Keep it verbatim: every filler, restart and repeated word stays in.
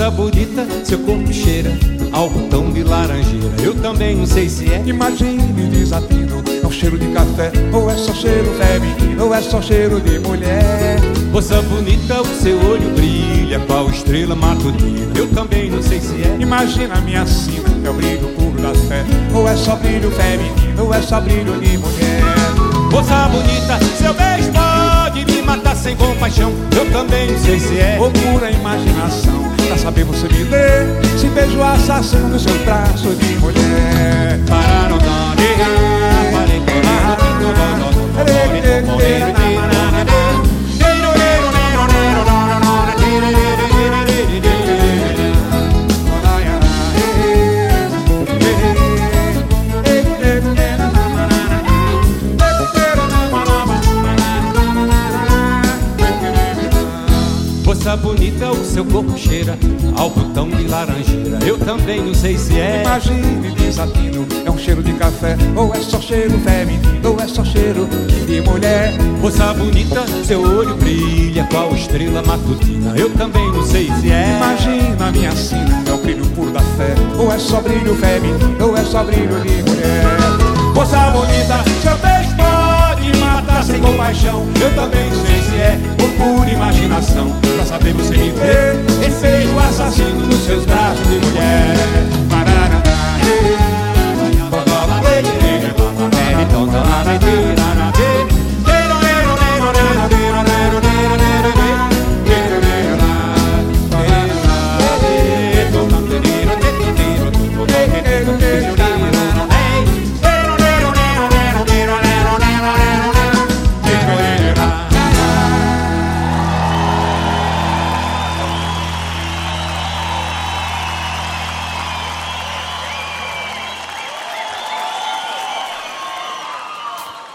Moça bonita, seu corpo cheira algo tão de laranjeira. Eu também não sei se é. Imagine desatino, é um cheiro de café, ou é só cheiro feminino, ou é só cheiro de mulher. Moça bonita, o seu olho brilha qual estrela matutina. Eu também não sei se é. Imagina a minha sina, é o brilho puro da fé, ou é só brilho feminino, ou é só brilho de mulher. Moça bonita, seu beijo pode me matar sem compaixão. Eu também não sei se é. Ou pura imaginação, pra saber você me ler, se beijo assassino no seu traço de mulher. Pararam na Moça bonita, o seu corpo cheira algo tão de laranjeira. Eu também não sei se é. Imagine desatino, é um cheiro de café, ou é só cheiro feminino, ou é só cheiro de mulher. Moça bonita, seu olho brilha qual estrela matutina. Eu também não sei se é. Imagina a minha sina, é o brilho puro da fé, ou é só brilho feminino, ou é só brilho de mulher. Moça bonita, seu beijo pode me matar sem compaixão. Eu também não sei se é. Por pura imaginação, pra saber você me ver, esse beijo assassino nos seus braços de mulher.